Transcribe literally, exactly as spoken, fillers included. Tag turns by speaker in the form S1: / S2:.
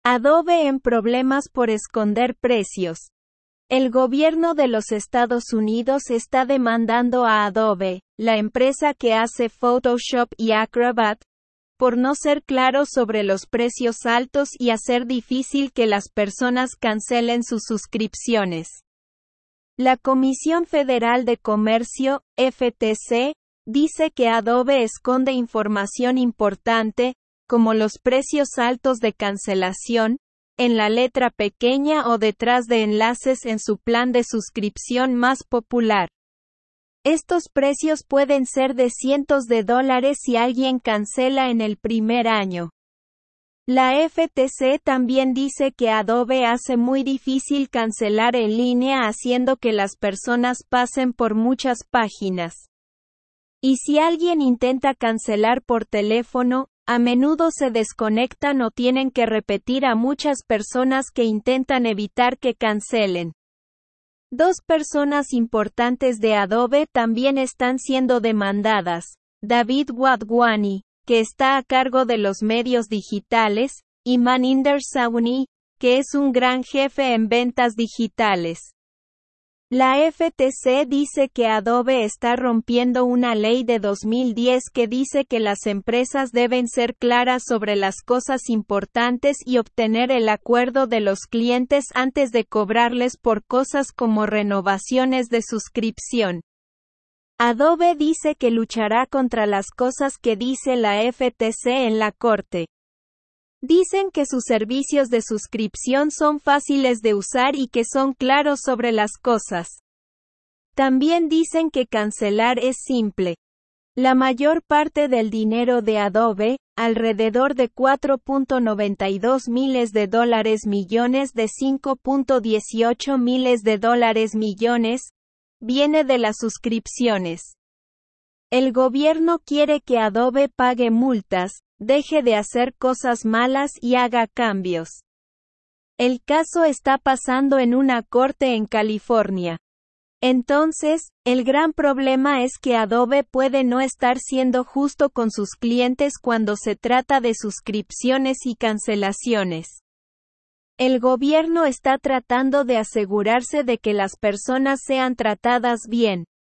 S1: Adobe en problemas por esconder precios. El gobierno de los Estados Unidos está demandando a Adobe, la empresa que hace Photoshop y Acrobat, por no ser claro sobre los precios altos y hacer difícil que las personas cancelen sus suscripciones. La Comisión Federal de Comercio, F T C, dice que Adobe esconde información importante, como los precios altos de cancelación, en la letra pequeña o detrás de enlaces en su plan de suscripción más popular. Estos precios pueden ser de cientos de dólares si alguien cancela en el primer año. La F T C también dice que Adobe hace muy difícil cancelar en línea haciendo que las personas pasen por muchas páginas. Y si alguien intenta cancelar por teléfono, a menudo se desconectan o tienen que repetir a muchas personas que intentan evitar que cancelen. Dos personas importantes de Adobe también están siendo demandadas, David Wadhwani, que está a cargo de los medios digitales, y Maninder Sawhney, que es un gran jefe en ventas digitales. La F T C dice que Adobe está rompiendo una ley de dos mil diez que dice que las empresas deben ser claras sobre las cosas importantes y obtener el acuerdo de los clientes antes de cobrarles por cosas como renovaciones de suscripción. Adobe dice que luchará contra las cosas que dice la F T C en la corte. Dicen que sus servicios de suscripción son fáciles de usar y que son claros sobre las cosas. También dicen que cancelar es simple. La mayor parte del dinero de Adobe, alrededor de cuatro punto noventa y dos miles de dólares millones de cinco punto dieciocho miles de dólares millones, viene de las suscripciones. El gobierno quiere que Adobe pague multas, deje de hacer cosas malas y haga cambios. El caso está pasando en una corte en California. Entonces, el gran problema es que Adobe puede no estar siendo justo con sus clientes cuando se trata de suscripciones y cancelaciones. El gobierno está tratando de asegurarse de que las personas sean tratadas bien.